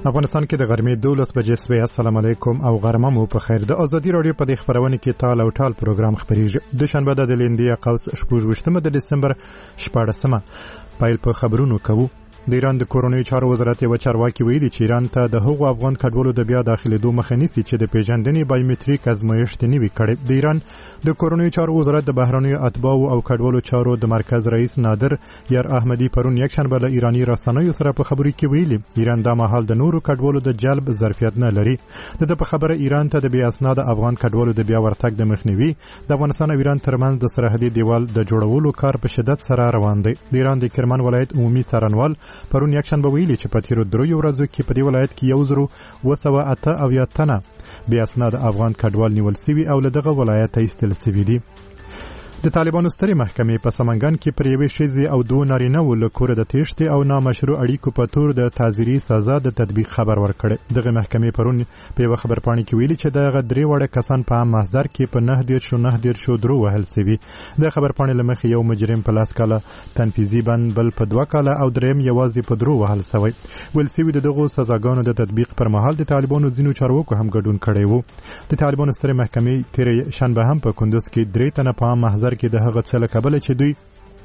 افغانستان کې د غرمې 12 بجې سوی. السلام علیکم او غرمه مو په خیر. د ازادي رادیو په دې خبرونه کې تال او ټال پروګرام خبرېږي. د شنبه د لیندې قوس 28 د دسمبر 14 پایل په خبرونو کوو. د ایران د کورونی چارو وزارت یو چارواکي ویلي چې ایران ته د هغو افغان کډوالو د بیا داخليدو مخه نیسي چې د پیژندنې بایومټریک ازمایښت نیوي کړي. د ایران د کورونی چارو وزارت د بهرنیو اتباعو او کډوالو چارو د مرکز رئیس نادر یار احمدی پرون یک شنبه له ایرانی رسنیو سره په خبرو کې ویلي ایران د مهال د نورو کډوالو د جلب ظرفیت نه لري. د په خبره ایران ته د بیا اسناد افغان کډوالو د بیا ورتګ د مخنیوي د افغانستان او ایران ترمنځ د سرحدي دیوال د جوړولو کار په شدت سره روان دی. د ایران د کرمان ولایت عمومي څارنوال پرون یک شنبه ویلي چې په تیرو دریو ورځو کې په دې ولایت کې 1,208 تنه بیا اسناد افغان کډوال نیول سوي او له دغه ولایت ایستل سوي دي. د طالبانو سترې محکمې په سمنګان کې پر یوې ښځې او دوه نارینه‌و له کوره د تېښتې او نامشروع اړیکو په تور د تعزیري سزا د تطبیق خبر ورکړی. دغه محکمې پرون په یوه خبرپاڼې کې ویلي چې دغه درې واړه کسان په عام محضر کې په 9 درو وهل سوي. د خبرپاڼې له مخې یو مجرم په 10 کاله تنفیذي بند، بل په 2 کاله او دریم یوازې په 3 وهل سوی. ویل سوي د دغو سزاګانو د تطبیق پر مهال د طالبانو ځینو چارواکو هم ګډون کړی وو. د طالبانو سترې محکمې تېره شنبه هم په کندوز کې 3 تنه په عام محضر کې د هغه څه له کبله چې دوی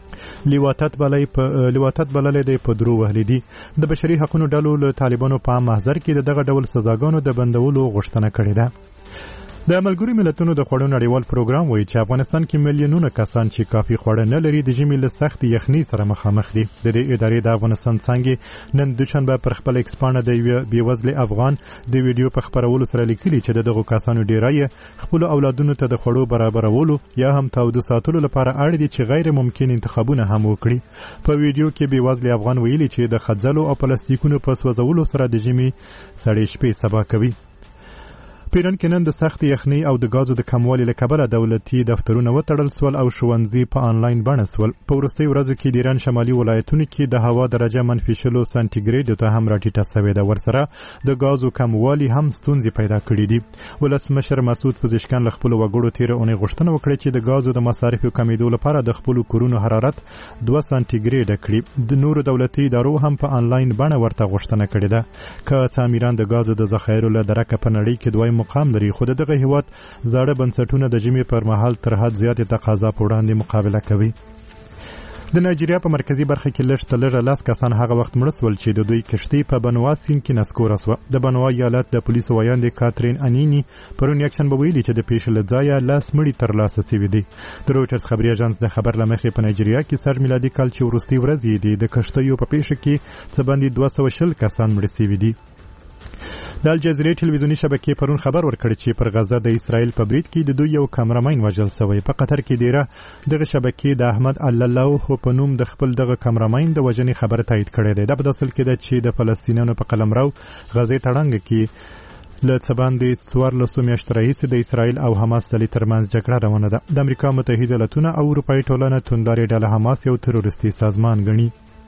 لواطت بللې دی په 3 وهلې دي. د بشري حقوقو ډلو له طالبانو په عام محضر کې دغه ډول سزاګانو د بندولو غوښتنه کړې ده. د ملګرو ملتونو د خوړو نړیوال پروګرام وایي چې افغانستان کې میلیونونه کسان چې کافي خواړه نه لري د ژمي له سخت یخنۍ سره مخامخ دي. د دې ادارې د افغانستان څنګه نن دوشنبه پر خپل ایکسپانه د یو بیوزل افغان د ویډیو په خبرولو سره لیکلي چې دغه کسانو ډیری خپل اولادونو ته د خوړو برابرولو یا هم تاوده ساتلو لپاره اړ دي چې غیر ممکن انتخابونه هم وکړي. په ویډیو کې بیوزل افغان ویلي چې د خځلو او پلاستیکونو په سوځولو سره د ژمي سړې شپې سبا کوي. پیران کې نن د سخت یخنۍ او د غازو د کموالي له کبله دولتي دفترونه وتړل سول او ښوونځي په آنلاین بڼه سول. په وروستیو ورځو کې د ایران شمالي ولایتونو کې د هوا درجه -0 سانتیګریډ ته هم راټیټه شوې ده. ورسره د غازو کموالي هم ستونزې پیدا کړې دي. ولسمشر مسعود پزشکان له خپل وګړو تیر اونۍ غوښتنه وکړه چې د غازو د مصارفو کمیدو لپاره د خپل کورونو حرارت 2 سانتیګریډ کړي. د نورو دولتي ادارو هم په آنلاین بڼه ورته غوښتنه کړې ده. که تعمیران د غازو د ذخایرو له درکه په نړۍ کې دویم مقام لري، خو دغه هیواد زاړه بنسټونه د ژمي پر مهال تر حد زیاتې تقاضا په وړاندې مقابله کوي. د نایجیریا په مرکزی برخه کې لږ تر لږه 10 کسان هغه وخت مړه سول چې د دوی کشتۍ په بنوا سیند کې نسکوره سوه. د بنوا ایالت د پولیسو ویاندې کاترین انینی پرون یک شنبه ویلي چې د پیښې له ځایه 10 مړي ترلاسه شوي دي. د رویټرز خبري اژانس د خبر له مخې په نایجیریا کې سر میلادي کال چې وروستۍ ورځ دی د کشتیو په پیښه کې څه باندې 220 کسان مړه شوي دي. د الجزیرې ټلویزیونی شبکې پرون خبر ورکړ چې پر غزه د اسرائیل په برید کې د دوی یو کامرامین وژل شوی. په قطر کې دیره دغه شبکې د احمد الله په نوم د خپل دغه کامرامین د وژنې خبر تایید کړی دی. دا په داسل کې ده چې د فلسطینیانو په قلمرو غزې تړنګ کې له څه باندې 14 میاشتې راهیسې د اسرائیل او حماس ډلې ترمنځ جګړه روانه ده. د امریکا متحده ایالتونه او اروپایي ټولنه توندارې ډله حماس یو تروریستي سازمان ګڼي.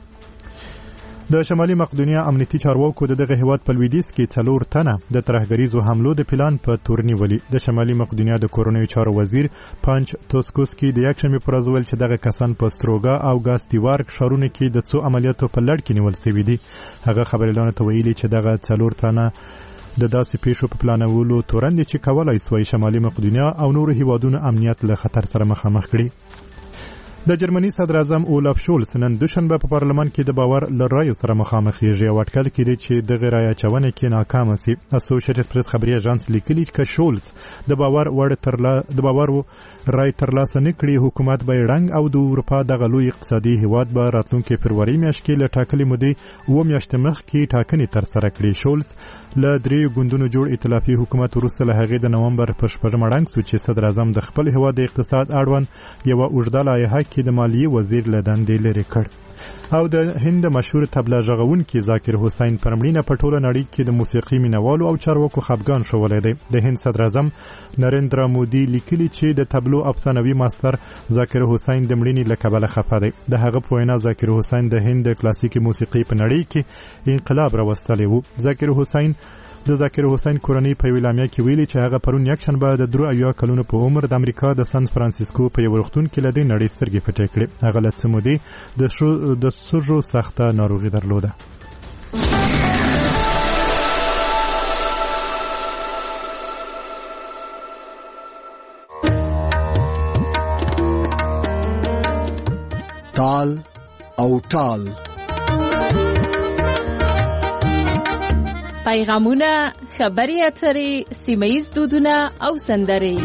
د شمالي مقدونیا امنیتي چارواکو دغه هیواد په لویدیځ کې 4 تنه د ترهګریزو حملو د پلان په تور نیولي. د شمالي مقدونیا د کورونیو چارو وزیر پانچ توسکوسکي د یک شنبه پر ورځ ویل چې دغه کسان په ستروګا او ګاستیوارک ښارونو کې د څو عملیاتو په لړ کې نیول شوي دي. هغه خبريالانو ته ویلي چې دغه 4 تنه د داسې پیښو په پلانولو تورن دي چې کولای سوی شمالي مقدونیا او نور هیوادونو امنیت له خطر سره مخامخ کړي. د جرمني صدر اعظم اولاف شولز نن دوشنبه په پارلمان کې د باور لرایو سره مخامخېږي او اټکل کړي چې د غیر اچونه کې ناکام شي. اسوسییټډ پریس خبري اژانس لیکلي چې شولز د باور رای ترلاسه نکړي حکومت به رنګ او د اروپا د غلو اقتصادي هیواد به راتلونکي فروری میاشت کې له ټاکلې مودې 2 میاشتې مخکې ټاکنې تر سره کړي. شولز له 3 ګوندونو جوړ ائتلافي حکومت وروسته له هغې د نومبر په 4 مړنګ سو چې صدر اعظم د خپل هیواد د اقتصاد اړوند یو اوږده لایحه کې د مالیې وزیر له دندې لرې کړ. او د هند مشهور تبله غږونکي ذاکر حسین پر مړینه په ټوله نړۍ کې د موسیقي مینوالو او چارواکو خفګان شولی دی. د هند صدر اعظم نریندرا مودي لیکلي چې د تبلو افسانوي ماستر ذاکر حسین د مړینې له کبله خفه دی. د هغه په وینا ذاکر حسین د هند د کلاسیکي موسیقي په نړۍ کې انقلاب راوستلی و. د ذاکر حسین کورنۍ په ویلامیا کې ویلي چې هغه پرون یک شنبه د 83 کلونو په عمر د امریکا د سان فرانسیسکو په یو روغتون کې له دې نړۍ سترګې پټې کړې. هغه له څه مودې د سږو سخته ناروغي درلوده. تال او ټال. پیغامونه، خبري اترې، سیمه‌ییز دودونه او سندرې.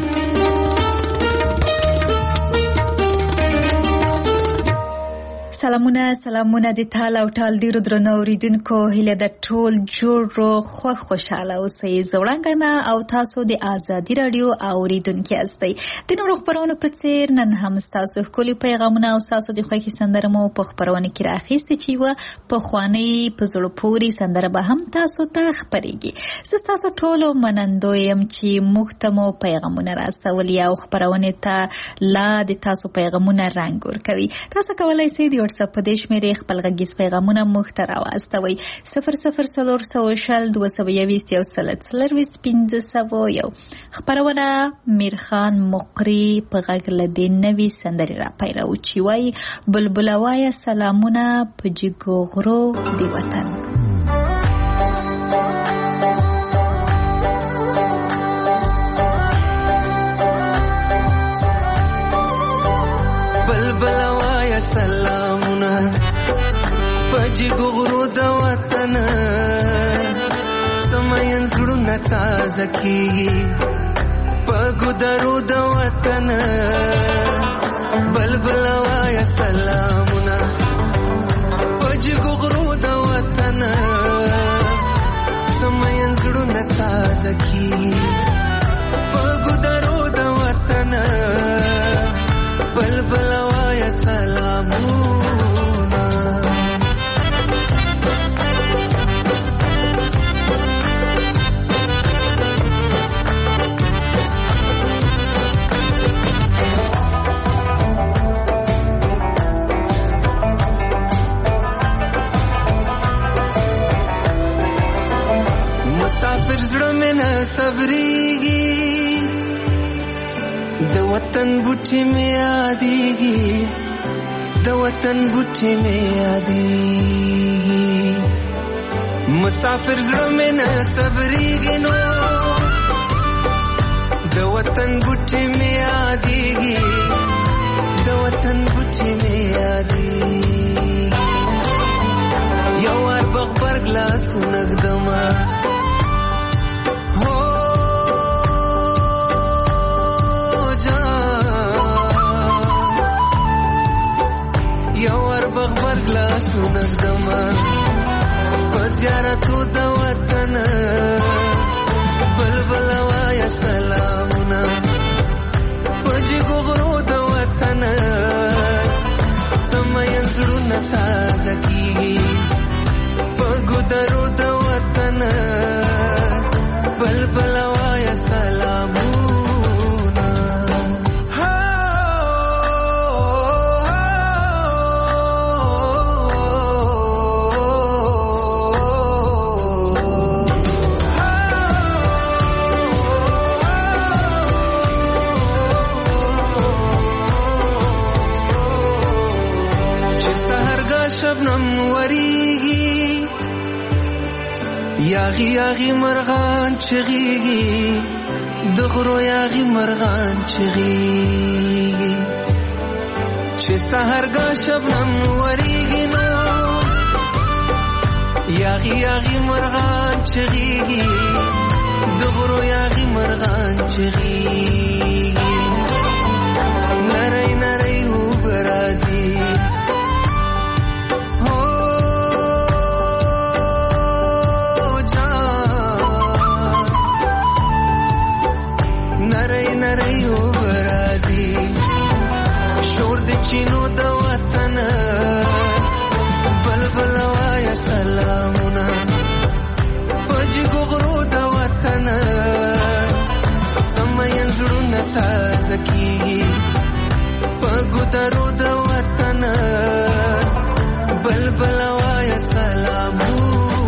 سلامونه د تال او ټال ډیرو درنو اوریدونکو، هیله د ټول جوړ خوشاله اوسئ. زوړنګ ما او تاسو د ازادي رادیو اوریدونکو یاستئ. د نورو خبرونو په څیر نن هم تاسو خولي پیغامونه او تاسو د خوښي سندره مو په خبرونه کې راخېستې چې و په خواني په زړه پوري سندره به هم تاسو ته خبرېږي. زه تاسو ټول منندو يم چې موږ ته مو پیغامونه راستولي او خبرونه ته لا د تاسو پیغامونه رنگ ورکوي. تاسو کولای شئ د واتساپ په دې شمیرې خپل غږیز پیغامونه موږ ته راواستوئ. 0040201501 خبرونه میرخان مقری په غږ له دې نوې سندرې را پیلو چې وایي بلبل وایه سلامونه په جګو غرو دی وطن. بلبل وایه سلامونه پجګو غرو د وطن، سمین زړونه تازه کیږي پګو درو د وطن. بلبل وایه سلامونه پجګو غرو د وطن، سمین زړونه تازه کیږي پګو درو د وطن. بلبل وایه سلامونه. مسافر زړه مې نه صبرېږي، د وطن بوټي مې یادېږي، د وطن بوټي مې یادېږي. مسافر زړه مې نه صبرېږي نو د وطن بوټي مې یادېږي، د وطن بوټي مې یادېږي. یو وار بغبرګ لاسونه ږدمه بغبر گلاسونه ږدمه په زیارتو د وطن. بلبل وایه سلامونه په جګو غرو د وطن، سمین زړونه تازه کیږي په ګودرو د وطن. بلبل وایه سلامونه. شبنم وریږي یاغي یاغي مرغان چغيږي، د غرو یاغي مرغان چغيږي. چې سحرګاه شبنم وریږي نو یاغي یاغي مرغان چغيږي، د غرو یاغي مرغان چغيږي. نری نری وبرازي چینو د وطن. بلبل وایه سلامونه پجګو غرو د وطن، سمین زړونه تازه کیږي پګو درو د وطن. بلبل وایه سلامونه.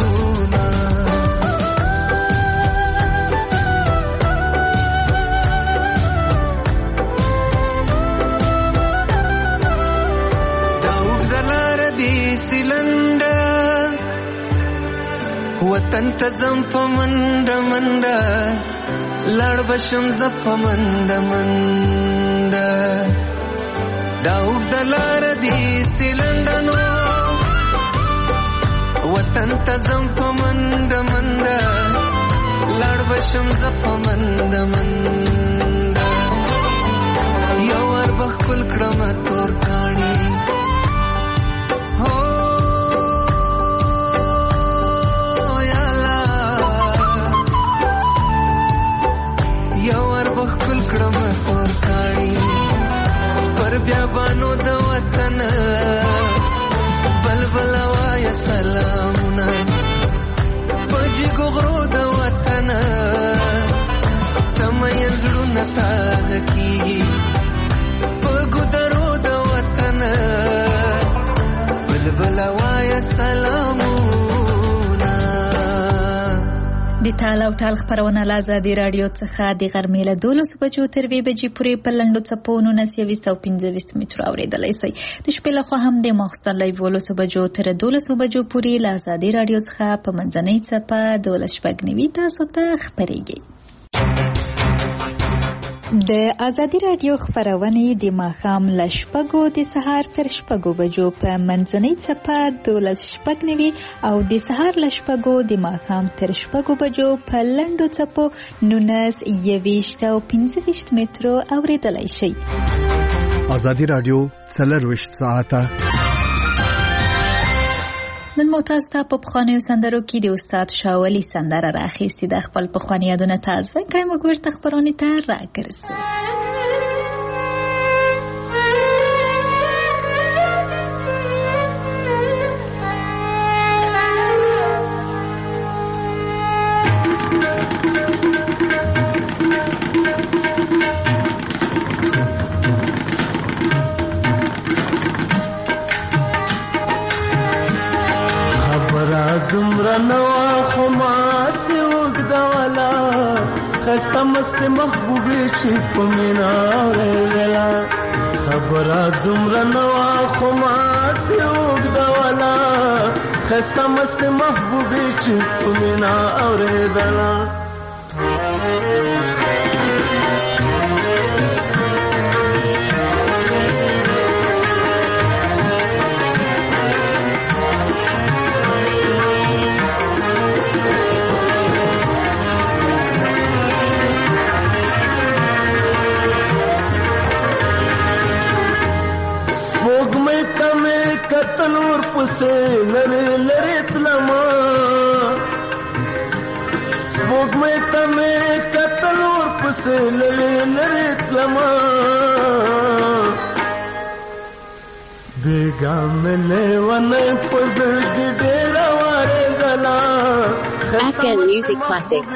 وطن ته ځم په منډه منډه، لړ بشم زه په منډه منډه. دا اوږده لاره دې داسې لندنو وطن ته ځم په منډه منډه لاړ بشم زه په منډه منډه یو وار به ښکل کړمه تور کاڼي بیابانو د وطن بلبل وایا سلامونه پجی ګغرو د وطن سمې زړونه تازه کیږي په ګدرو د وطن بلبل وایا سلامونه. د ټال او ټال خبرونه له ازادي راډیو څخه د غرمې له 12 بجو تر 2 بجې پورې په لنډو څپو 1925 مترو اورېدلی شئ. د شپې لخوا هم د ماخوستن له 11 بجو تر 12 بجو پورې له ازادي راډیو څخه په منځنۍ څپه 12:09 تاسو ته خبرېږي. د ازادي راډیو خبرونه د ماښام له 6 د سهار تر 6 بجو په منځنۍ څپه 12:09 او د سهار له 6 د ماښام تر 6 بجو په لنډو څپو 19:25 او 25 مترو اورېدلی شئ. ازادي راډیو 24 ساعته نن مو تاسو ته په پخوانیو سندرو کې د استاد شاولي سندره راخیستې ده. خپل پخواني یادونه تازه کړئ. موږ ورته خبرونه ته راګرځو. نوا خماس وګدوالا خسته مست محبوبي شي پمینا ویلا خبره زمرا نوا خماس وګدوالا خسته مست محبوبي شي پمینا اوریدلا کتنور پسې لری لری تلما سپوږمۍ ته مې کتنور پسې لری لری تلما بیګا مې لیوانې پزړګي ډېر واره غلا Afghan Music Classics.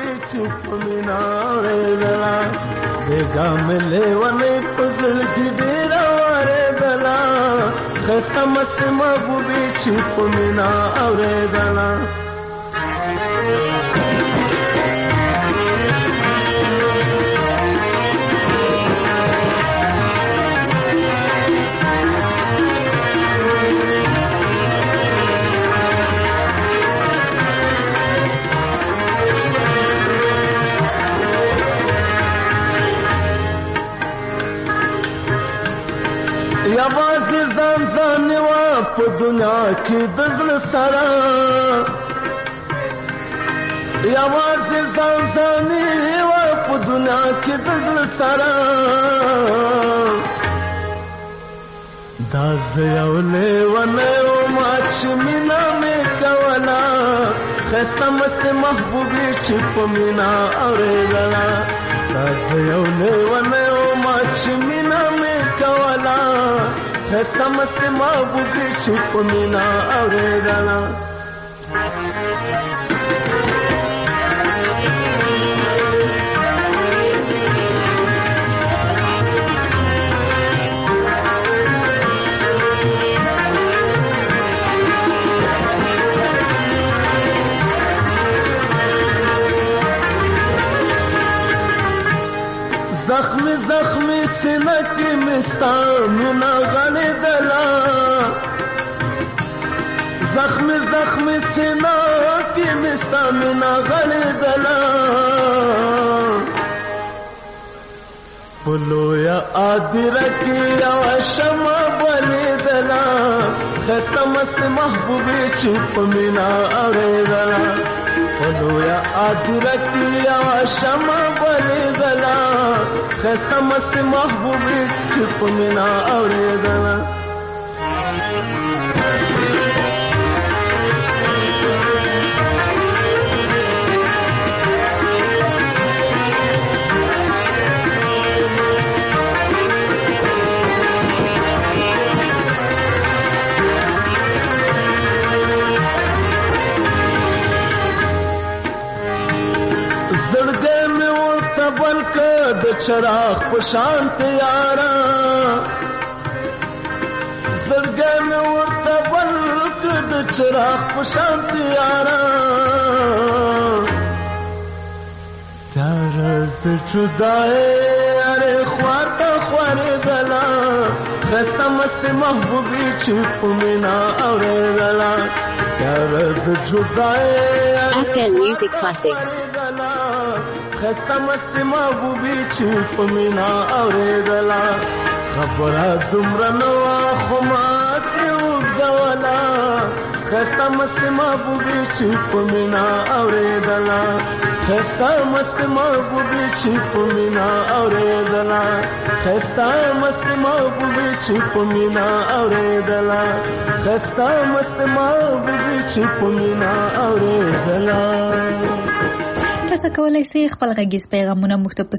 بیګا مې لیوانې پزړګي ډېر واره غلا خسته مست محبوبي چې په مینا اورېدله یوازې ځان ځان وا په دنیا کې د زړه سره یوازې ځان ځان وا په دنیا کې د زړه سره دا زه یو لیونی وم چې مینه مې کوله ښایسته مست محبوبې چې په مینه اورېدله دا زه یو لیونی وم چې مینه مې کوله ښایسته مست محبوبې چې په مینه اورېدله زخمی زخمی سینه کی مستا مینا غلی دلا زخمی زخمی سینه کی مستا مینا غلی دلا پلویا آدرکی یو شمع بلیدلا خستمست محبوبی چی پمینا اوریدلا پلویا آدرکی یو شمع بلیدلا خستمست محبوبی چی پمینا اوریدلا زړګې مې ورته بل کړ د چراغ په شان تیارا زړګې مې ورته بل کړ د چراغ په شان تیارا تیارا د جدای اره خواته خوارېدله خسته مست محبوبي چې په مینا اورېدله تیارا د جدای Afghan Music Classics. خسته مست محبوبي چې په مینا اورېدله خبره دومره نه وه خو ماتې اوږدوله خسته مست محبوبي چې په مینا اورېدله خسته مست محبوبي چې په مینا اورېدله خسته مست محبوبي چې په مینا اورېدله خسته مست محبوبي چې په مینا اورېدله. تاسو کولای شئ خپل غږیز پیغامونه موږ ته په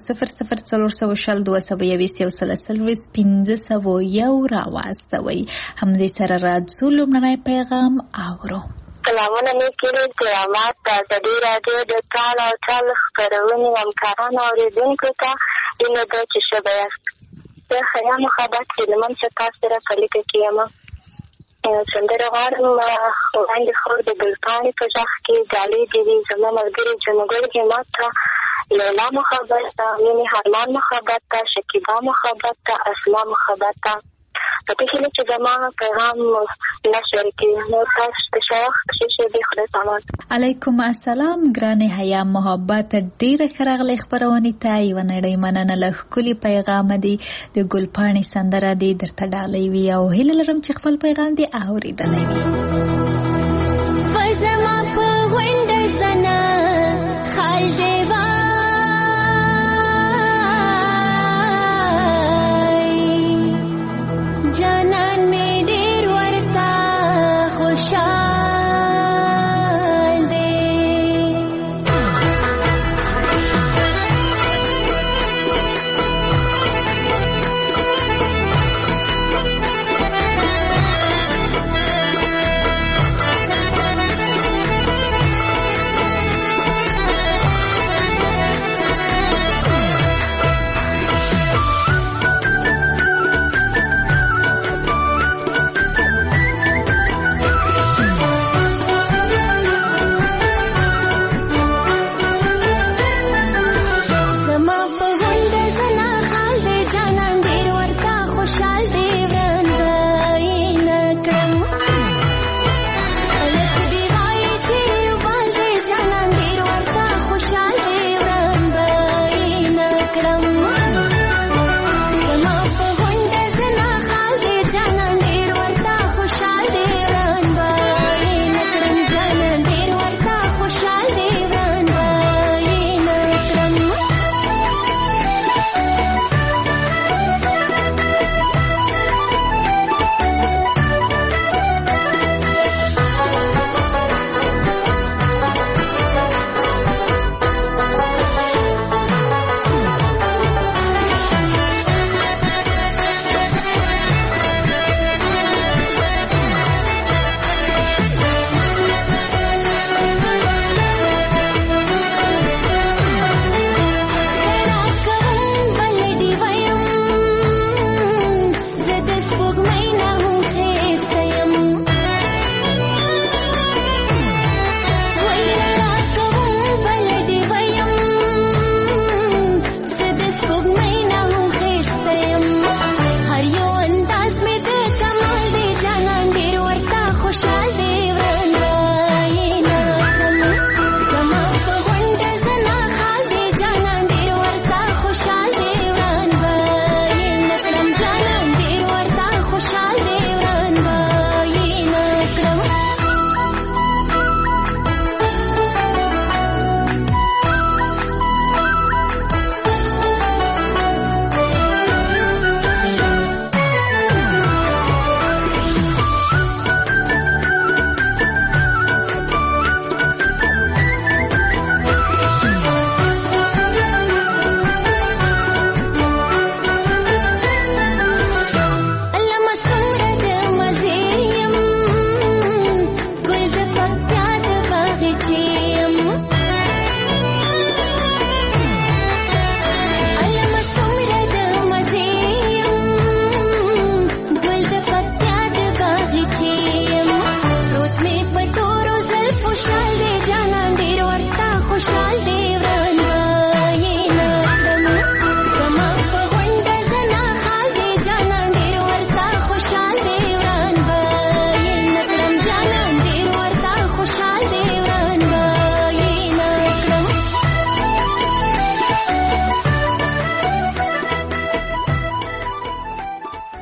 00422 راواستوئ. همدې سره راځو لومړنی پیغام اورو. سلامونه مې کړي کرامات د ازادي راډیو د ټال او ټال خپرونې همکارانو اورېدونکو ته اینه ده چې ښه یاست. زه حیا محبت هیلمن چې تاسو سره کلیکه کې یم. سندره غواړم وړاندې خور د ګلپاڼې په غږ کې ډالۍ دې وي زما ملګري جنګل همت ته لیلا محبت ته مینې هرمان محبت ته شکیبا محبت ته اسما محبت ته په دې هیله چې زما پیغام نشر کړي نو تاسو ته ښه وخت ښه دې خدای سامان. علیکم السلام ګرانې حیا محبت ډېره ښه راغلې خپرونې ته یوه نړۍ مننه له ښکلي پیغامه دی د ګلپاڼې سندره دې درته ډالۍ وي او هیله لرم چې خپل پیغام دې اورېدلی وي. زما په غونډه سنه خال دیوا جانان می ډیر ورته خوشحال دی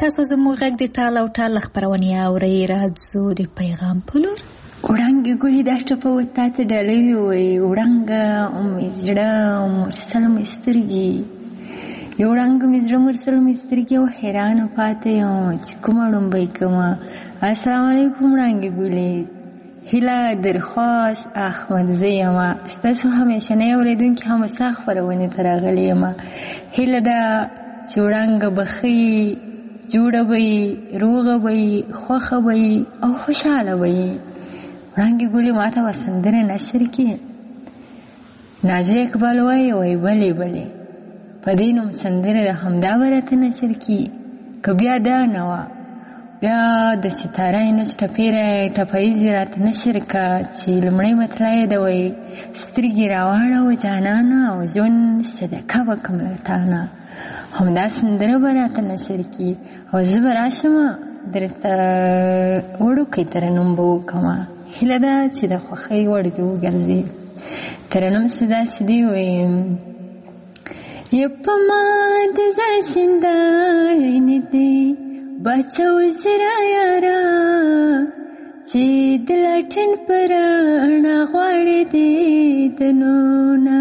تاسو زموږ غږ د ټال او ټال خبرونه اورئ. راځو د پیغام په لور. وړانګې ګلې دا ټپه وتا ته ډالۍ وي وړانګه مې زړه مرسل مې سترګې یو وړانګه مې زړه مرسل مې سترګې او حیرانه پاتې یم چې کومه ډومبۍ کومه. السلام علیکم وړانګې ګلې. هیله درخواست احمد زه یم ستاسو همیشنۍ اورېدونکې همسا خپرونې ته راغلې یم. هیله ده چې وړانګه به ښه جوړه به وي روغه به وي خوښه به وي او خوشحاله به وي. وړانګې ګلې ما ته به سندره نشر کړي. نازي اقبال وایي بلې بلې په دې نوم سندره د همدا به راته نشر کړي. که بیا دا نه وه بیا د ستاره اینوس ټپیزې راته نشر که چې لومړی مطلع یې ده وایي سترګې راواړوه جانانه او ژوند صدقه وکړم له تانه. همدا سندره به راته نشر کړي او زه به راشم درته وړوکی ترنم به وکړم. هیله ده چې د خوښۍ وړ دې وګرځي. ترنم څه داسې دی وایي یه په ما د زړه شیندارې نږدې بچه وزرا یاره چې د لاټن په رڼا غواړې دیدنونه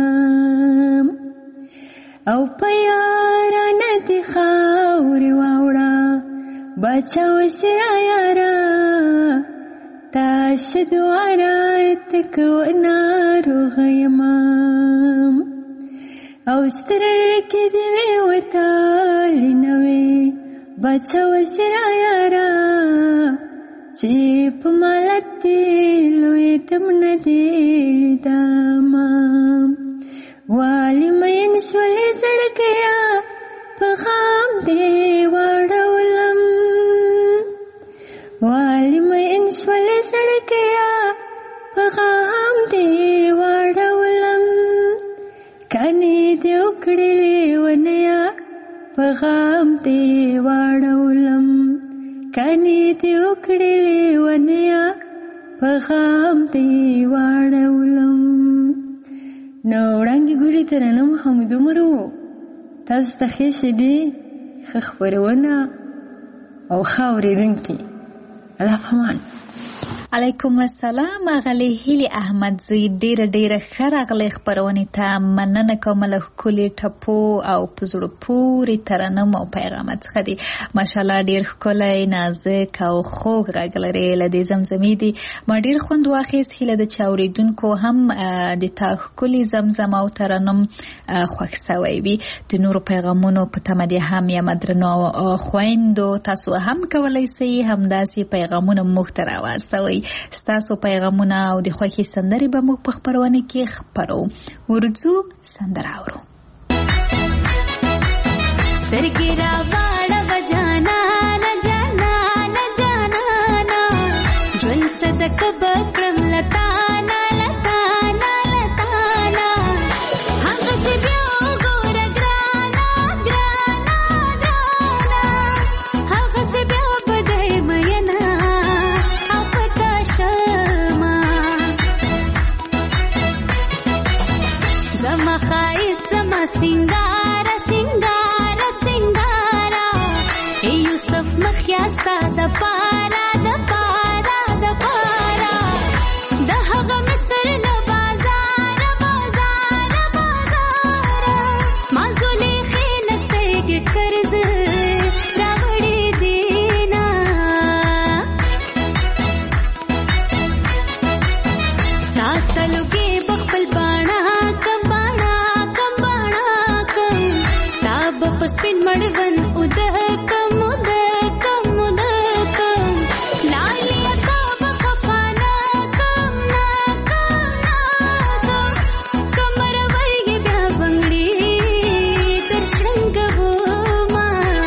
او په یارانه دې خاورې واوړه بچه وزرا یاره تاشه دواره تکو ناروغه یما او سترګې دې وې وتاړې نه وې بچه وزرا یاره چې په مالت دې لوی تم نه دې لیدمه والي مین شولې زړګیا په غام دې واړولم والي مین شولې زړګیا په غام دې واړولم کانې دې وکړلې ونیا په غام دې واړولم کانې دې وکړلې ونیا په غام دې واړولم. نو وړانګې ګلې ترنم همدومره و. تاسو ته ښې شېبې ښه خپرونه او ښه اورېدونکي. الله پامان. علیکم السلام. اغلی هیلی احمدزی ډیره ښه راغلی خپرونې ته. مننه کوم له ښکلي ټپو او په زړه پورې ترنم او پیغامات څخه دي. ماشاءالله ډیر ښکلی نازک او خوږ غږ لري. له دې زمزمې دي ما ډیر خوند واخیست. هیله ده چې اورېدونکو هم د تا ښکلي زمزم او ترنم خوښ سوی وي. د نورو پیغامونو په تمه دې هم یم درنو خویندو. تاسو هم کولی سئ همداسې پیغامونه موږ ته راواستوئ. ستاسو پیغامونه او د خوښې سندرې به موږ په خپرونه کې خپرو. ورځو سندره اورو. سترګې راواړوه جانانه جانانه جانانه ژوند صدقه به کړم له تانه له تانه له تانه هغسې بیا وګوره ګرانه ګرانه ګرانه هغسې بیا به دی مینه زما ښایست زما سینګاره سینګاره سینګاره ای یوسف مخیا ستا د پاره د پاره د پاره د هغه مصر له بازاره بازاره بازاره ما زلیخې نه سترګې قرض راوړې دینه ستا سلوګې په خپل باڼه سپین مړوند ادکم ادکم ادکم لالیا کاب خفانا کم ناکم ناکم کمر ورگی بیا بنگڑی درشنگو ما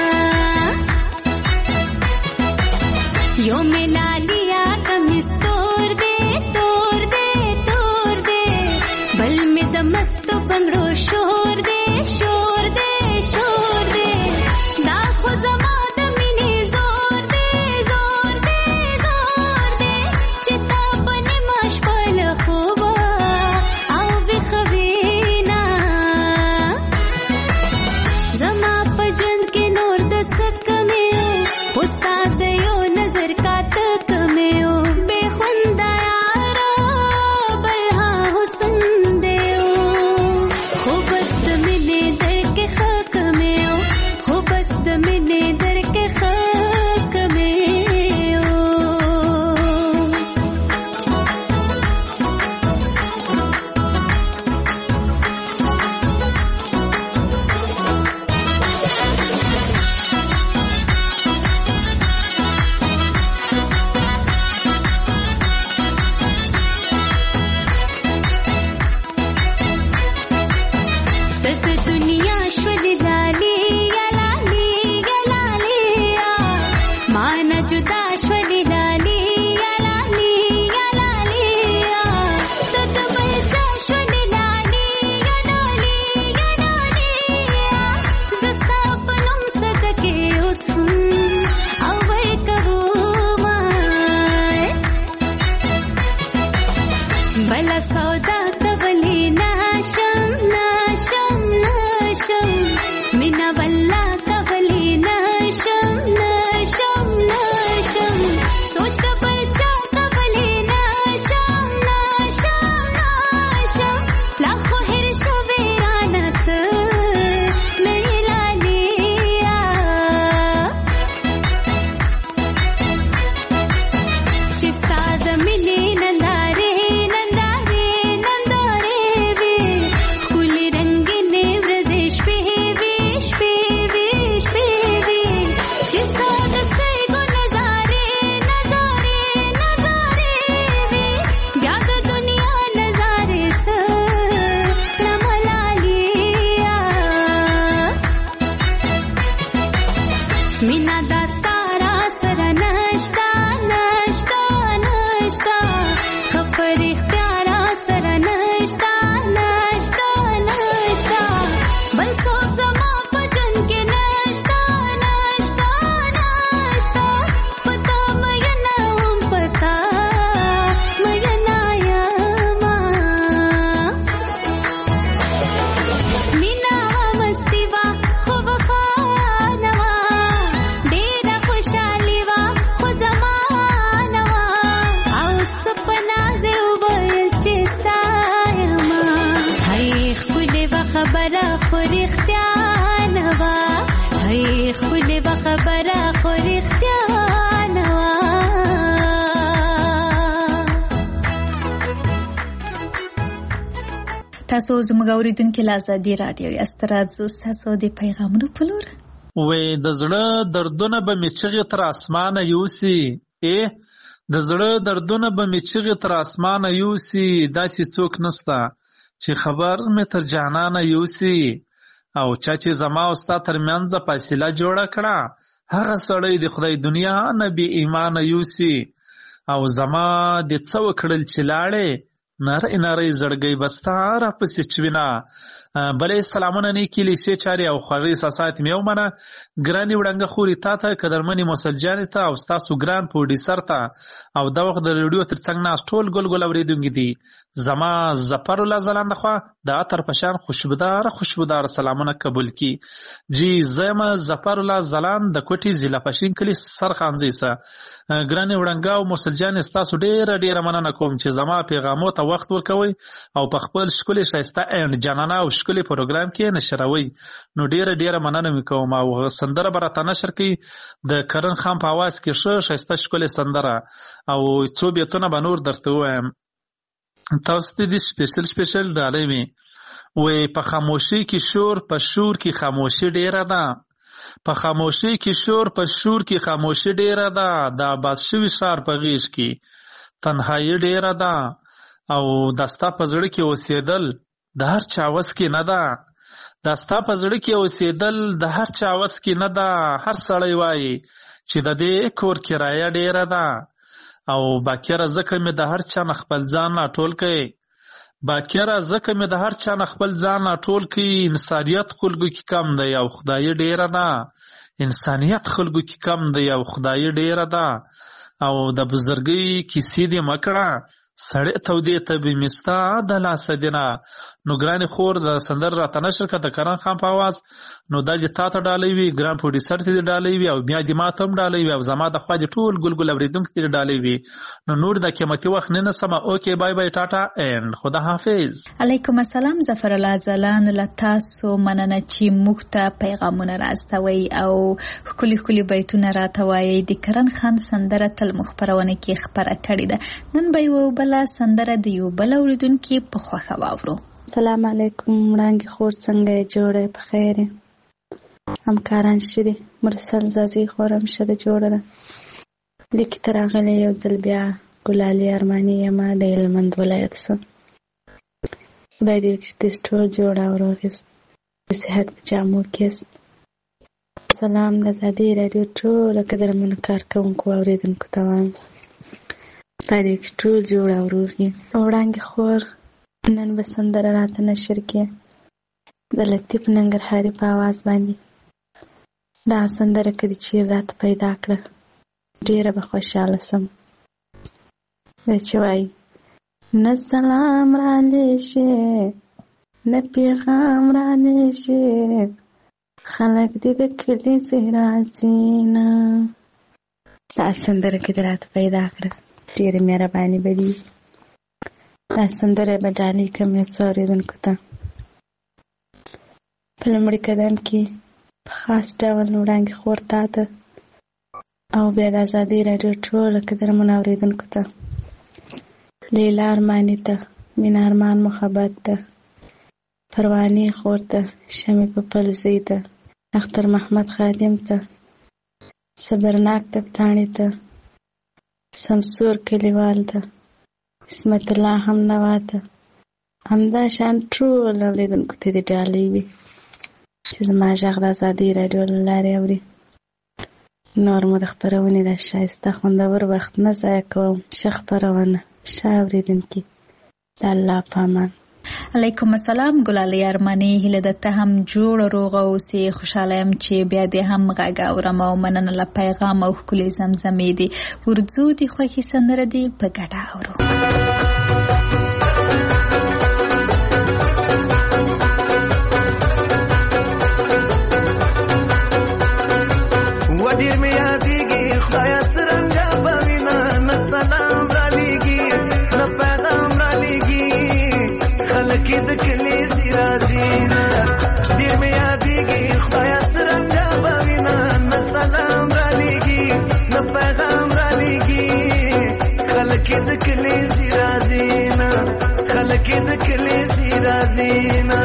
یو میں لالیا کمیس تور دے تور دے تور دے بل میں دمست بنگڑو شور دے شور دے شور دے دا خو زما د مینې زور دے زور دے زور دے چې تا په نیمه شپه له خوبه او ویښوینه زما په ژوند کې نور د څه کمې خو رښتیا نه وه. تاسو زموږ اوریدونکي له ازادي راډیو یاست. راځو ستاسو د پیغامونو په لور. وې د زړه دردونه به مې چغې تر اسمانه یوسي، د زړه دردونه به مې چغې تر اسمانه یوسي، داسې څوک نسته چې خبر مې تر جانانه یوسي. او چا چې زما او ستا ترمنځ فاصله جوړه کړه، هغه سړی د خدای دنیا نه بې ایمانه یوسي. او زما د څه وکړل چې لاړې، نری نری زړګی بستا را پسې چوینه. بلې سلامونه نیکې لیشې چارې او خوږې احساسات مې ومنه. ګرانې وړانګه خورې تا ته، قدرمنې موسل جانې ته، او ستاسو ګران پروډیسر ته، او دا وخت د ریډیو تر څنګ ناست ټول ګل ګل اورېدونکي دي. زما ظفر الله ځلانده خوا د عطر په شان خوشبودار سلامونه قبول کی. جی زه یم ظفر الله ځلان د کوټې ضلع پښین کلي سرخانځي سه. ګرانې وړانګه او موسل جانې ستاسو ډېره مننه کوم چې زما پیغامو ته وخت ورکوئ او په خپل ښکلي ښایسته اینډ جانانه او ښکلي پروګرام کې نشروئ. نو ډېره مننه مې کوم. او سندره به راته نشر کوي د کرن خان په اواز کې ښه ښایسته ښکلې سندره، او څو بیتونه به نور درته ووایم. تاسو ته دې سپیشل ډالۍ وي. وې په خاموشۍ کې شور، په شور کې خاموشي ډېره ده. په خاموشۍ کې شور، په شور کې خاموشي ډېره ده. د آباد شوي ښار په غېږ کې تنهایي ډېره ده. او دستا په زړه کې اوسېدل د هر چا وس کې نه ده. دستا په زړه کې اوسېدل د هر چا وس کې نه ده. هر سړی وایي چې د دې کور کرایه ډېره ده. او باکره ځکه مې د هر چا نه خپل ځان راټول کړي، باکره ځکه مې د هر چا نه خپل ځان راټول کړي. انسانیت خلکو کې کم دی او خدای ډېره ده. انسانیت خلکو کې کم دی او خدای ډېره ده. او د بزرګۍ کیسې دې مه کړه، سړی تودې ته به مې ستا د لاسه دینه. نو ګرانې خور د سندر راته نشر کړه د کرن خان په آواز. نو دا دې تا ته ډالۍ وي، ګران پروډیسر ته دې ډالۍ وي، او بیا دې ما ته هم ډالۍ وي، او زما د خوا دې ټول ګل اورېدونکي ته دې ډالۍ وي. نو نور د قیمتي وخت نه نسمه. اوکې بای بای ټاټا اینډ خدا حافظ. علیکم السلام ظفر الله ځلان، له تاسو مننه چې موږ ته پیغامونه راستوي او ښکلي بیتونه راته وایي. د کرن خان سندره تل مو خپرونه کې خپره کړې ده. نن به یو بله سندره د یو بل اوریدونکي په خوښه واورو. السلام علیکم وړانګې خور، څنګه یې؟ جوړه په خیر یې؟ همکاران ښه دي؟ مرسل زازي خورم ښه ده، جوړه ده. لیکې ته راغلی یو ځل بیا ګلالي ارماني یمه د هلمند ولایت څخه. خدای دې وکړي چې دې ټول جوړ او روغ یاست، د صحت په جامو کې یاست. سلام د ازادي راډیو ټوله قدرمنو کارکوونکو او اورېدونکو ته وایم خدای دې وکړي ټول جوړ او روغ یې. وړانګې خور نن به سندره راته نشر کړي د لطیف ننګرهاري په آواز باندې. دا سندره که دې چیرې راته پیدا کړه ډېره به خوشحاله سم. دا چې وایي نه سلام رانیشي نه پیغام رانیشي، خلک دې د کلي څخه راځي نه. دا سندره که دې راته پیدا کړه ډېره مهرباني به دي. دا سندره به ډالۍ کړم یو څو اورېدونکو ته. په لومړي قدم کې په خاص ډول وړانګې خور تا ته، او بیا د ازادي راډیو ټوله قدرمنو اورېدونکو ته، لیلا ارماني ته، مینا ارمان محبت ته، پروانې خور ته، شمې پپلزۍ ته، اختر محمد خادم ته، صبرناک تپتاڼي ته، سمسور کلیوال ته، اسمت الله هم نوا ته، همدا شان ټول اورېدونکو ته دې ډالۍ وي چې زما غږ د ازادي راډیو له لارې اوري. نور مو د خپرونې د ښایسته خوندور وخت نه ضایع کوم. ښه خپرونه، ښه اورېدونکي، د الله په امان. علیکم السلام ګلالۍ ارماني، هیله ده ته هم جوړ روغه اوسې. خوشحاله یم چې بیا دې هم غږ اورم او مننه له پیغام او ښکلې زمزمې دي. ورځو د خوښې سندره دې په ګډه اورو. ډېر مې یادېږي خدایه څرنګه به وینه، نه سلام رالیږي نه پیغام رالیږي، خلک یې د کلي ځي راځي نه. ډېر مې یادېږي خدایه څرنګه به وینه، نه سلام رالیږي رازینا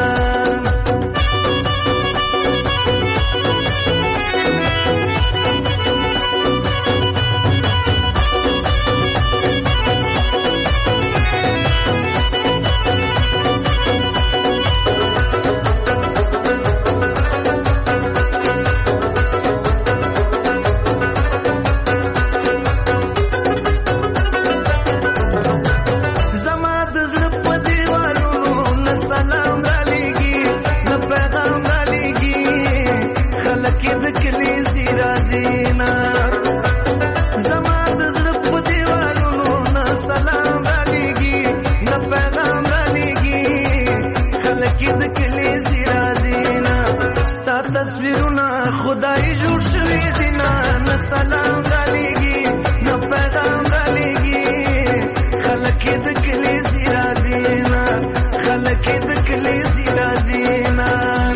تصویرونه خدای جوړ شوی دینا نه سلام را لېږي نه پیغام را لېږي خلک د کلیزې راځي نه خلک د کلیزې راځي نه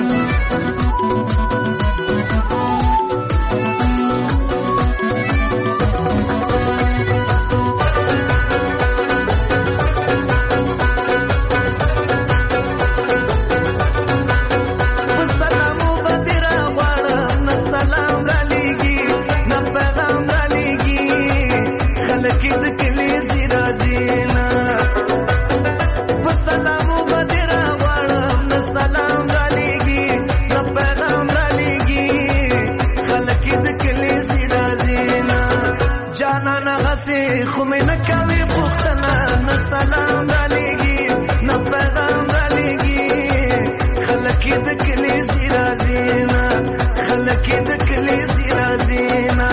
خو مې نه کوي پوښتنه نه سلام را لېږي نه پیغام را لېږي خلک یې د کلیزې راځي نه خلک یې د کلیزې راځي نه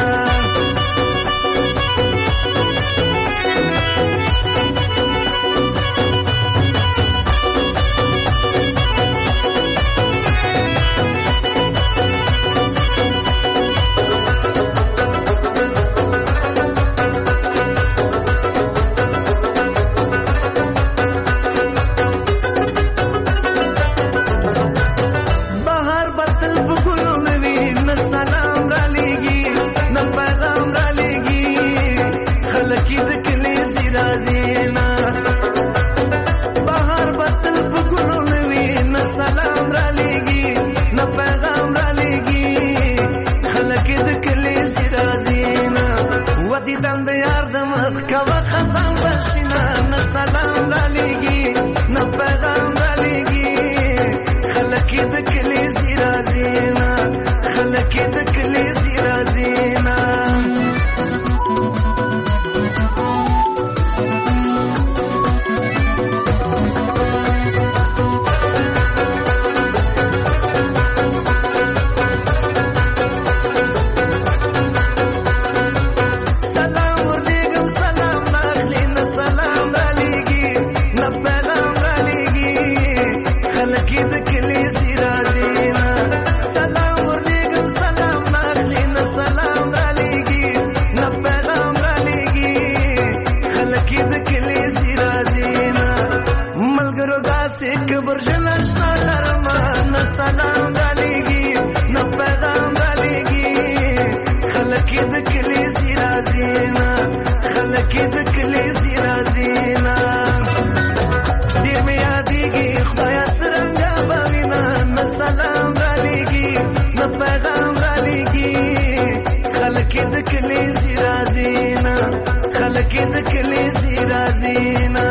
دیدن د یار د مخ کوه خزان بشینه نه سلام را لېږي نه پیغام را لېږي خلک یې د کلیزې راځي نه خلک یې د کلیزې راځي نه سلام را لېږي نه پیغام را لېږي خلک یې د کلیزې راځي نه خلک یې د کلیزې راځي نه ډېر مې یادېږي خدایه څرنګه به وینه نه سلام را لېږي نه پیغام را لېږي خلک یې د کلیزې راځي نه خلک یې د کلیزې راځي نه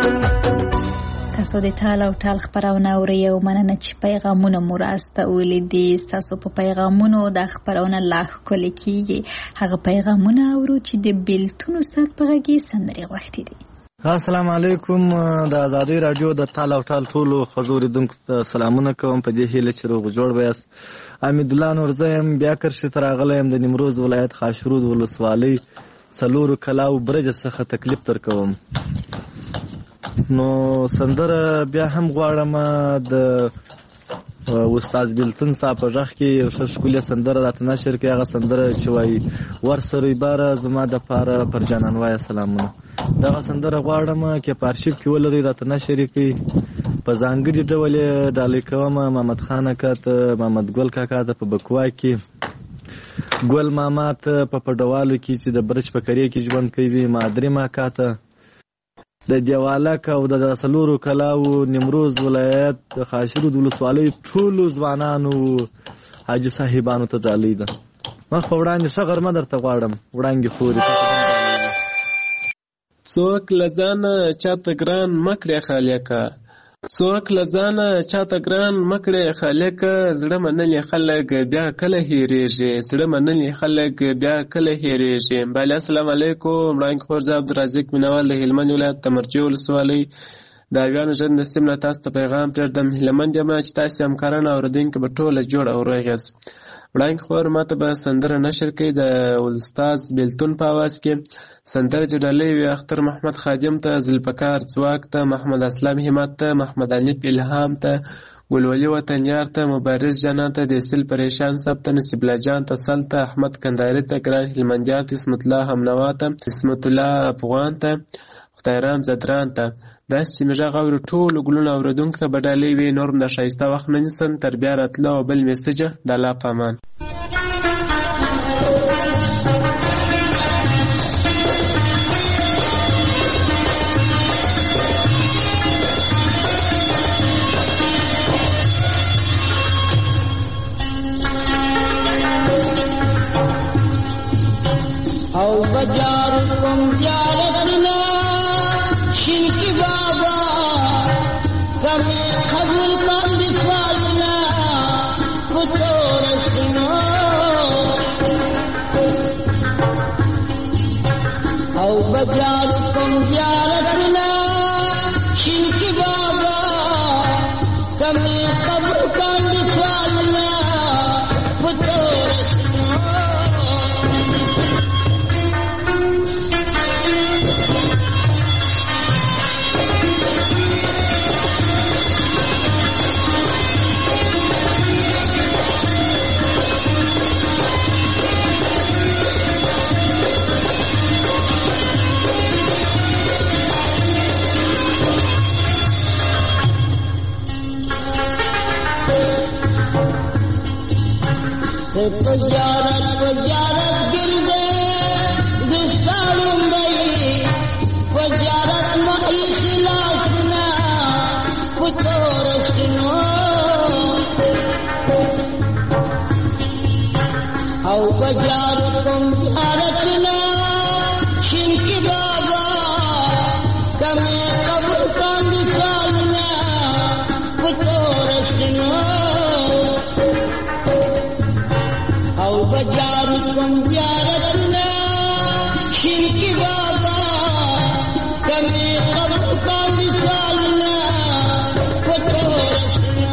تاسو د ټال او ټال خبرونه اورئ او مننه چې پیغامونه مو راستولي دي ستاسو په پیغامونو د خبرونه لا ښکلې کیږي هغه پیغامونه اورو چې د بیلتون استاد په غږ سندرې غوښتي دي السلام علیکم د آزادۍ رادیو د ټال او ټال ټولو ښځو اورېدونکو ته سلامونه کوم په دې هیله چې روغ جوړ به یاست حمید الله نورزی یم بیا کرښې ته راغلی یم د نیمروز ولایت خاشرود ولسوالۍ څلورو کلاو برجه څخه تکلیف در کوم نو سندره بیا هم غواړم د استاد بیلتون صاحب په غږ کې یو ښه ښکلې سندره راته نشر کړي هغه سندره چې وایي ورسره باره زما دپاره پر جانان وایه سلامونه دغه سندره غواړم که په ارشیف کې ولرئ راته نشر یې کړئ په ځانګړي ډول یې ډالۍ کوم محمد خان اکا ته محمد ګل کاکا ته په بکوا کې ګل ماما ته په پډوالو کې چې د برج په کرې کې ژوند کوي مادري ماکا ته د دیوالک او د څلورو کلاو نیمروز ولایت د خاشرود ولسوالۍ ټولو ځوانانو حاجي صاحبانو ته ډالۍ ده. مخ په وړاندې ښه غرمه درته غواړم وړانګې خورې. څوک له ځانه چاته ګران مه کړې خالقه، څوک له ځانه چاته ګران مه کړې خالقه، زړه منلي خلک بیا کله هېرېږي، زړه منلي خلک بیا کله هېرېږي. بله السلام علیکم. وړاندې خور زه عبدالرزاق مینوال د هلمند ولایت د مرجې ولسوالۍ د اویانو ژوند د سیم نه تاسو ته پیغام پرېږدم. هیلهمند یم چې تاسې همکاران او اورېدونکي به ټوله جوړ او روغ یاست. وړاندې خور ماته به سندره نشر کوي د استاد بیلتون په اواز کې. سندره چې ډالۍ وي اختر محمد خادم ته، ذوالفقار ځواک ته، محمد اسلام همت ته، محمد حنیف الهام ته، ګلولي وطنیار ته، مبارز جانان ته، دیسل پریشان صاحب ته، نصیب الله جان ته، سل ته، احمد کندهاري ته، ګران هلمندیار ته، اسمت الله همنوا ته، اسمت الله افغان ته، خدایرام زدران ته. داسې چې مې غږ اوري ټولو ګلونو اورېدونکو ته به ډالۍ وي. نور هم د ښایسته وخت نه نیسم تر بیا راتله او بل میسجه د الله په امان. او بجار کوم زیارتنا شینکی بابا کمی قبول کن سوالنا کتورستنو او بجار کوم زیارتنا شینکی بابا کمی قبول کن سوالنا کتورستنو پجارت گردے دستاروں گئی پجارت مائی خلاسنا کچھ اور سنو او پجارت کم زیارتنا شنکی بابا کمی قبر کان سالنا کچھ اور سنو او بجار کم زیارتنا شنکی بابا کمی قبر کان سالنا کچھ اور سنو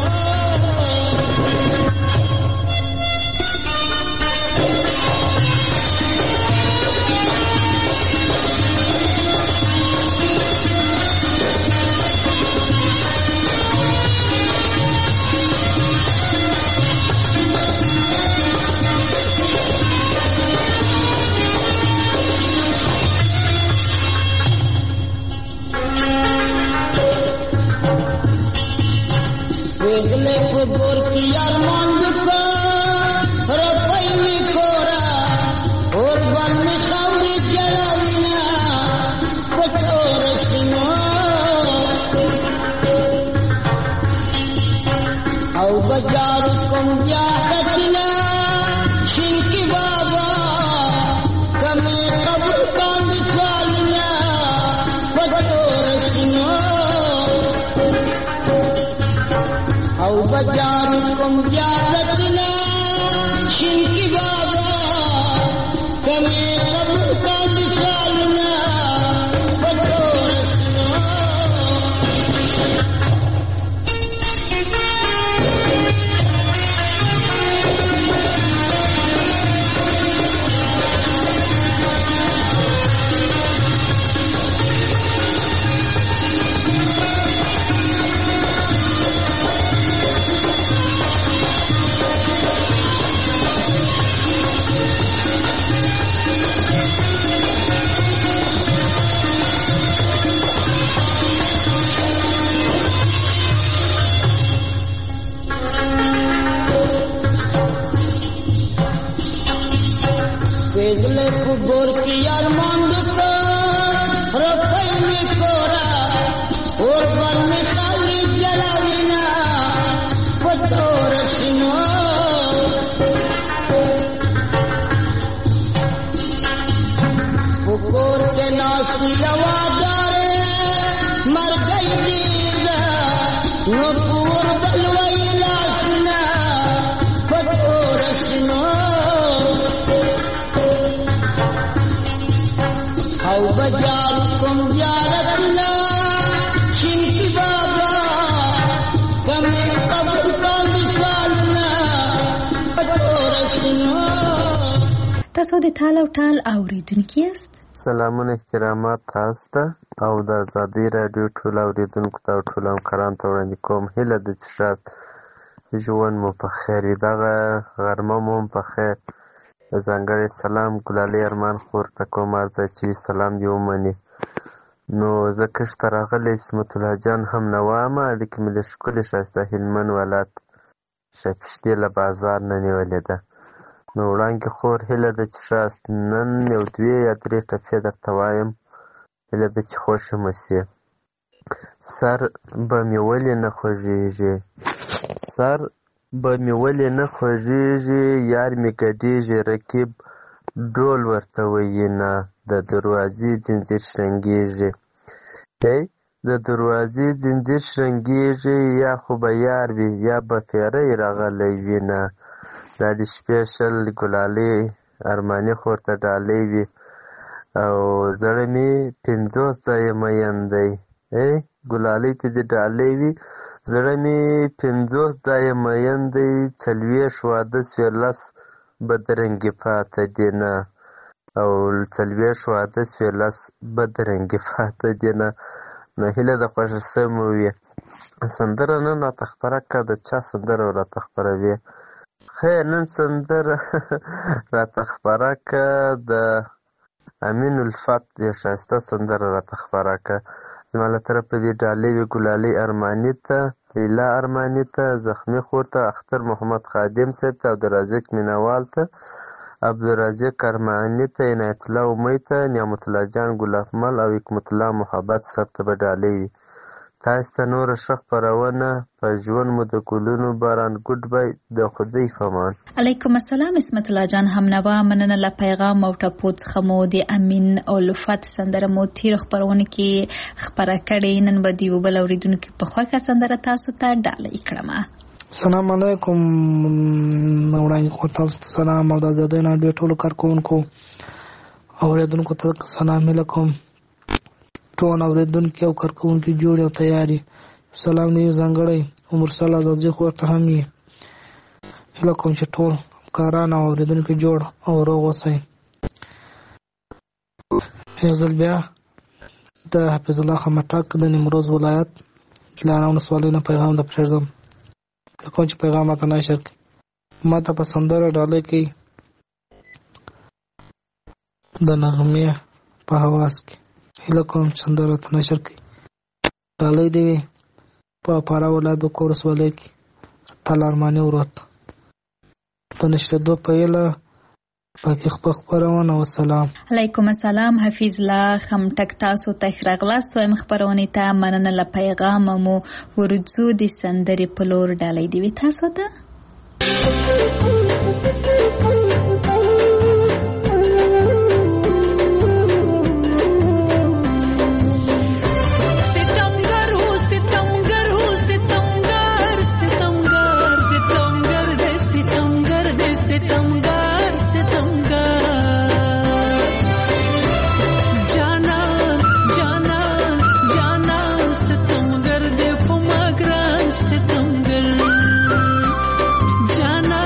گور کی ارمان دکا رفائی کورا اور بن خاوری چڑھاوینا کچور سنو او بجار کم زیارتنا شنکی بابا کمی قبر کان سالنا کچور سنو او بجار کم زیارتنا شنکی بابا کمی قبر کان سالنا کچور سنو گور کی ارمان دکا رفائی کورا اور باندې خاورې جلاوینا پتور شنو وګور کې ناس لوادار مر گئی دیدا نو پور بلوي لاسنا پتور شنو او بجار کوم زیارتنا شینکی بابا کم قبر کاند سالنا پتور شنو. تاسو د ټال او ټال اوریدونکي یاست. سلامونه احترامات تاسو ته او د ازادي رادیو ټول اوریدونکو ته او ټول همکارانو ته وړاندې کوم هیله ده چې شاید ژوند مو په خیر وي، دغه غرمه مو هم په خیر. ځانګړی سلام ګلالۍ ارمان خور ته کوم، ارزه چې سلام دې ومني. نو زه کښت ته راغلی عصمت الله جان هم نوا یم، اړیکې مې له ښکلي ښایسته هلمند ولایت شکشتې له بازار نه نیولې ده. نو وړانګې خور هیله ده چې ښاست نن یو دوې یا درې ټپې درته وایم، هیله ده چې خوښه مو شي. سر به مې ولې نه خوږېږي، سر به مې ولې نه خوږېږي، یار مې ګډېږي رقیب ډول ورته ویینه، د دروازې ځنځیر شرنګېږي. د دروازې ځنځیر شرنګېږي، یا خو به یار وي یا به پیری راغلی وینه. دا د شپې شل ګلالۍ ارماني خور ته ډالۍ وي او زړه مې 50 ځایه مین دی. ګلالۍ ته دې ډالۍ وي، زړه مې 50 ځایه مین دی، 40 واده سوې 10 بدرنګې پاته دي نه، او 40 واده سوې 10 بدرنګې پاته دي نه. نو هیله د خوښه سمه وي. سندره نن راته خپره کړه، د چا سندره راته خپروي؟ خیر نن سندره راته خپره کړه، د امین الفت یو ښایسته سندره راته خپره کړه. زما له طرفه دې ډالۍ وي ګلالۍ ارماني ته، لیلا ارماني ته، زخمي خور ته، اختر محمد خادم صاحب ته، عبدالرزاق مینوال ته، عبدالرزاق ارماني ته، عنایت الله امید ته، نعمت الله جان ګلافمل او حکمت الله محبت صاحب ته به ډالۍ وي. تاسو ته نوره ښه خپرونه په ژوند مو د ګلونو باران. ګډ بای، د خدای فمان. علیکم السلام عصمت الله جان همنوا، مننه له پیغام او ټپو څخه مو د امین الفت سندره مو تیر خپرونه کې خپره کړې. نن به د یو بل اوریدونکي په خوښه سندره تاسو ته ډالۍ کړم. السلام علیکم، وړاندې خو تاسو ته سلام او د ازادۍ رادیو ټولو کارکوونکو اوریدونکو ته سلام علیکم. ټول اوریدونکي او کارکوونکي جوړ او تیاری سلام دی ځانګړی عمر صالح د خو ته هم یې هله کوم چې ټول کاران او اوریدونکي جوړ او روغ اوسئ. یو ځل بیا د حفیظ الله خمټک د نیمروز ولایت ګیلان ولسوالۍ نه پیغام د پرېږدم. کوم چې پیغام ماته نشر کړي، ماته په سندره ډالۍ کوي د نغمې په حواس کې. هیله کوم سندره ته نشر کړي، ډالۍ دی وي په پارا ولایت د کورس ولای کې تل ارماني ورته د نشریدو په هیله پاکي خبرونه. والسلام علیکم السلام حفیظ الله خمټک تاسو ته راغلاست وایم خبرونه ته مننه له پیغام مو ورځو د سندرې په لور ډالۍ دی وي تاسو ته. जाना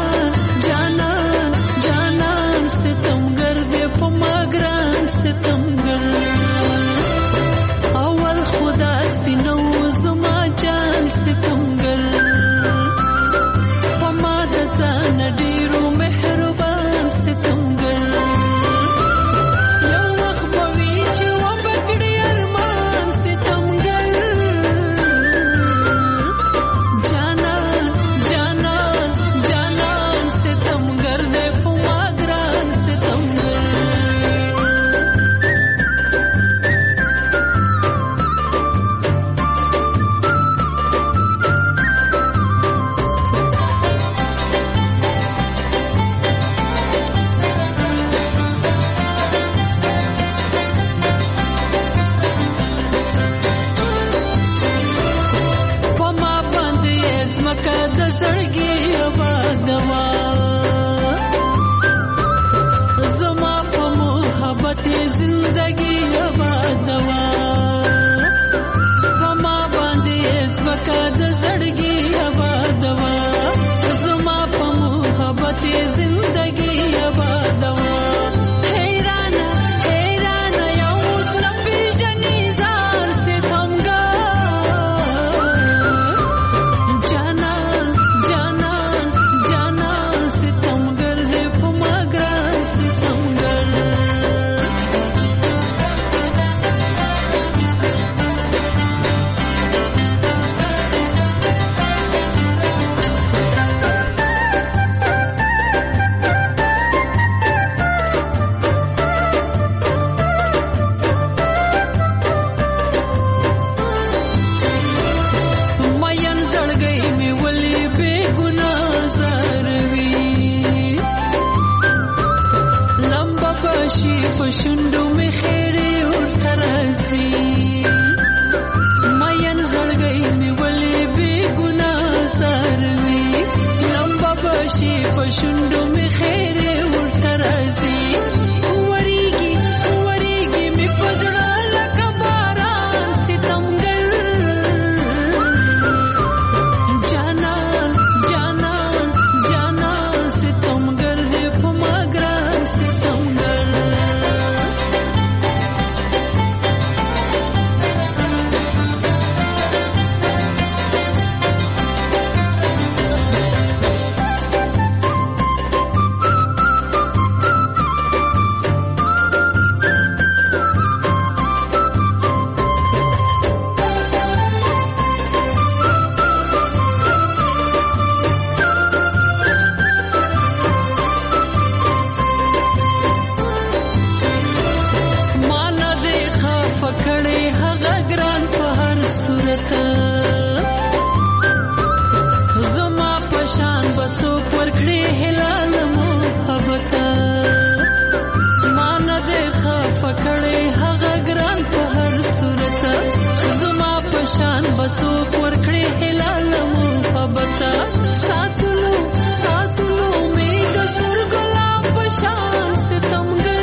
بسوک ورکړې هلال محبت ساتلو می د سر ګلاب په شان ستمګر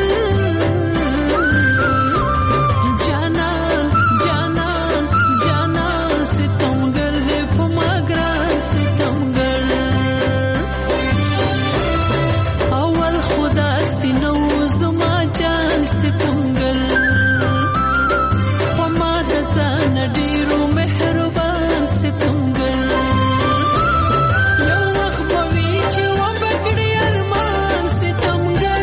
جانان جانان جانان ستمګر دې په ما ګران ستمګر اول خدا ستنو زما جان ستمګر په ما د ځان ډیرو مهربان ستمګر یو وخت به وي چې وبکړي ارمان ستمګر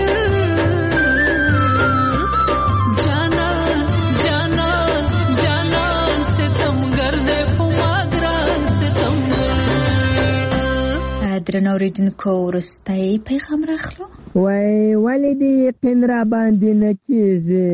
جانان جانان جانان ستمګر دې په ما ګران ستمګر. درنو اوریدونکو وروستی پیغام راخلو. وای ولې دې یقین را باندې نه کېږي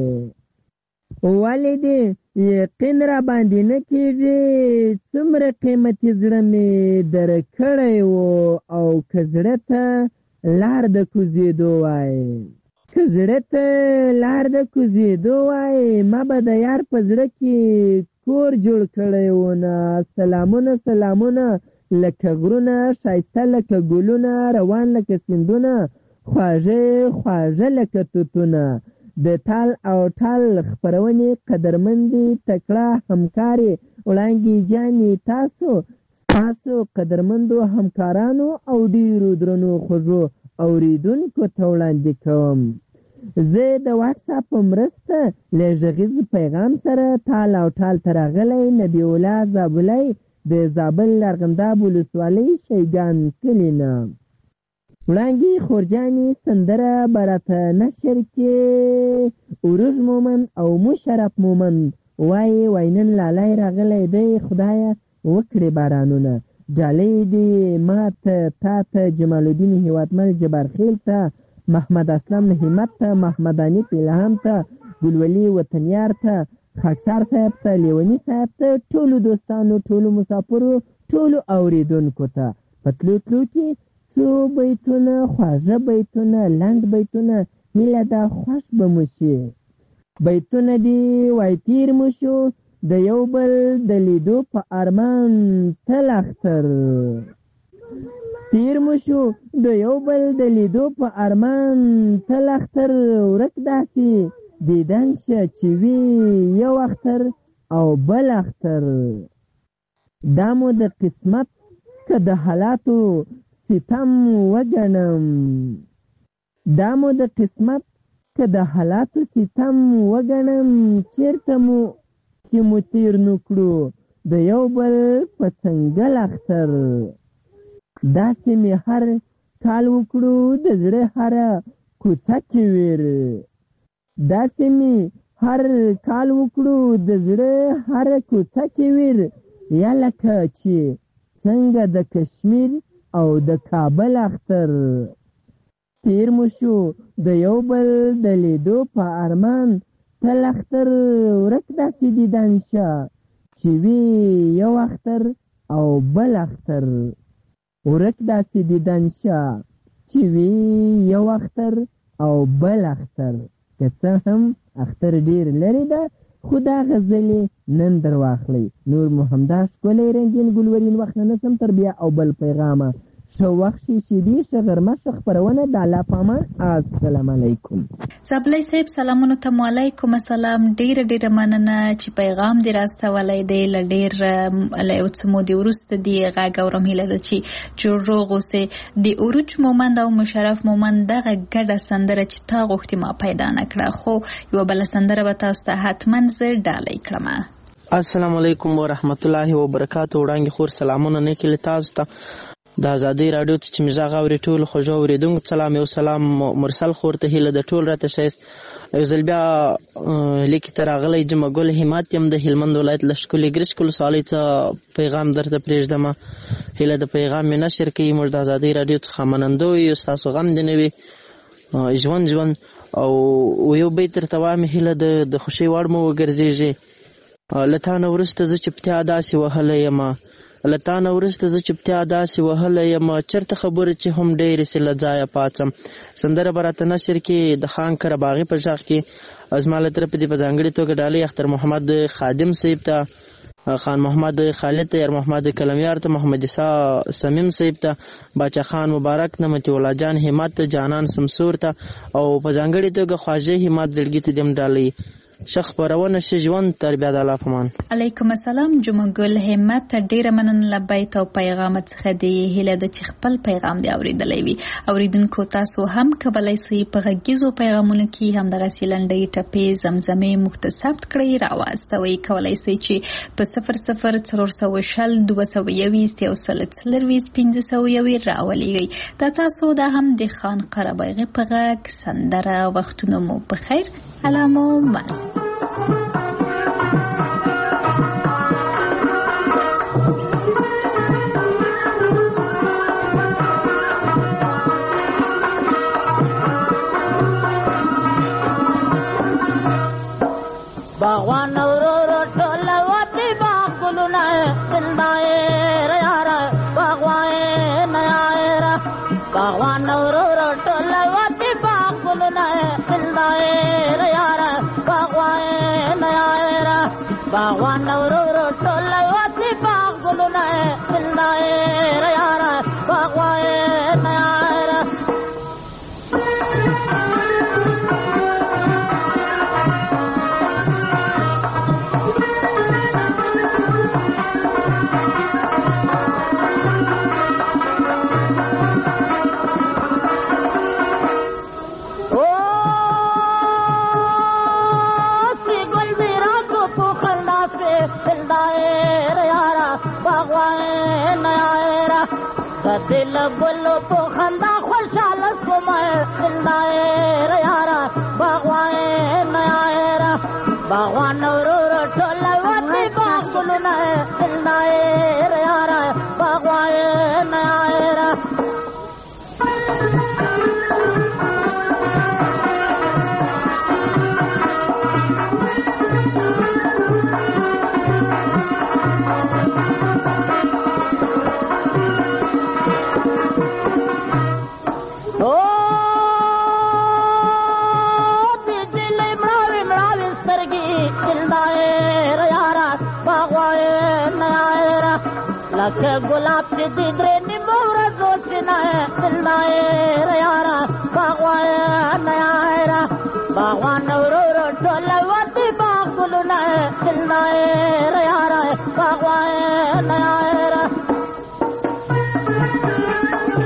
ولې دې یقین را باندې نه کېږي څومره قیمتي زړه مې درکړی و او که زړه ته لار د کوزېدو وای که زړه ته لار د کوزېدو وای ما به د یار په زړه کې کور جوړ کړی و نه. سلامونه سلامونه لکه غرونه ښایسته لکه ګلونه روان لکه سیندونه خواږه خواږه لکه توتونه د ټال او ټال خپرونې قدرمندې تکړه همکارې وړانګې جانې تاسو قدرمندو همکارانو او ډیرو درنو خوږو اوریدونکو ته وړاندې کوم. زه د واټساپ په مرسته له غږیز پیغام سره ټال او ټال ته راغلی نبی الله زابلی د زابل ارغنداب ولسوالۍ شیګان کلي نه. وړانګې خورجانې سندره براته نشر کې عروج مومن او مشرف مومن وای نن لالی راغلی دی خدایه وکړې بارانونه ډالۍ دې ماته تا ته جمال الدین هیوادمل جبارخیل ته محمد اسلام همت ته محمد انیف الهام ته ګلولي وطنیار ته خاکسار صاحب ته لیونی صاحب ته ټولو دوستانو ټولو مسافرو ټولو اوریدونکو ته په تلو کې څو بیتونه خواږه بیتونه لنډ بیتونه هیله ده خوښ به مو شي. بیتونه دې وای تیر مو شو د یو بل د لیدو په ارمان تل اختر تیر مو شو د یو بل د لیدو په ارمان تل اختر ورک داسې دیدن شه چې وي یو اختر او بل اختر دا مو د قسمت که د حالاتو ستم وګڼم دا مو د قسمت که د حالاتو ستم وګڼم چیرته مو چې مو تیر نکړو د یو بل په څنګل اختر داسې مې هر کال وکړو د زړه هره کوڅه کې ویر داسې مې هر کال وکړو د زړه هره کوڅه کې ویر یا لکه چې څنګه د کشمیر او د کابل اختر تیر مو شو د یو بل د لیدو په ارمان تل اختر ورک داسې دیدن شه چې وي یو اختر او بل اختر ورک داسې دیدن شه چې وي یو اختر او بل اختر که څه هم اختر ډیر لري ده خو دا غزلې نن در واخلئ. نور مو همدا ښکلی رنګین ګلورین وخت نه نسم تر بیا او بل پیغامه ښه وخت شي شیدې ښه غرمه ښه خپرونه د الله په امان. السلام علیکم. زابلی صاحب سلامونو ته مو علیکم السلام. ډیره مننه چې پیغام دې راستولی دی له ډیر له یو څه مودې وروسته دې غږ اورم هیله ده چې جوړ روغ اوسې. د عروج مومند او مشرف مومند دغه ګډه سندره چې تا غوښتې ما پیدا نه کړه خو یوه بله سندره به تاسو ته حتما زه ډالۍ کړم. السلام علیکم ورحمت الله وبرکاتو. وړانګې خور سلامونه نیکې له تاسو ته د ازادۍ راډیو ته چې مې غږ اوري ټولو خوږو اورېدونکو سلام. یو سلام مرسل خور ته هیله د ټول راته ښایست یو ځل بیا لیکې ته راغلی جمعه ګل همت یم د هلمند ولایت له ښکلې ګرچک ولسوالۍ څخه پیغام درته پرېږدمه. هیله د پیغام مې نشر کوي. موږ د ازادۍ راډیو څخه منندوی یو. ستاسو غم دې نه وي ژوند او یو بیت درته وایم هیله د خوښۍ وړ مو وګرځېږي. له تا نه وروسته زه چپتیا داسې وهلی یمه له تا نه وروسته زه چپتیا داسې وهلی یمه چېرته خبرې چې هم ډېرې سي له ځایه پاڅم. سندره به راته نشر کې د خان کرباغي په غږ کې زما له طرفه دې په ځانګړې توګه ډالۍ اختر محمد خادم صاحب ته خان محمد خالد ته، یار محمد کلمیار ته، محمد عیسی سمیم صاحب ته، باچا خان مبارک نعمت الله جان همت ته، جانان سمسور ته او په ځانګړې توګه خواجه همت زړګي ته دم ډالۍ شخ پرونه شي ژوند تربیه د الله فمان. علیکم السلام جمعه ګل همت ډیره مننه لبیک او پیغام څخه دی هله د خپل پیغام دی اوریدلې وي. اوریدونکو تاسو هم کولای شئ په غږیزو پیغامونو کې هم د غسیلندې ټپې زمزمې مختصر کړئ راوستوي. کولای شئ چې په 00404221 راولېږئ. دا تاسو دا هم د خان قربایغه په غږ سندره وختونو مو په خیر علامو مال. باغوان ورو ټول وتی باغونه زندای یارا باغوان یارا باغوان ورو ټول وتی باغونه زندای یارا باغوان یارا باغوان ورو ټول وتی باغونه زندای یارا باغوان یارا दिल गुलो तो खंदा खुशहाल सुमाए जिंदाए यारा बागवान यारा बागवान रो टोला वाती बागुल ना जिंदाए यारा बागवान यारा गुलाब के दिदरे निमोरा सोचना है दिलनाए यारा बागवान यारा बागवान रो टोला वाती बागुलना है दिलनाए यारा बागवान यारा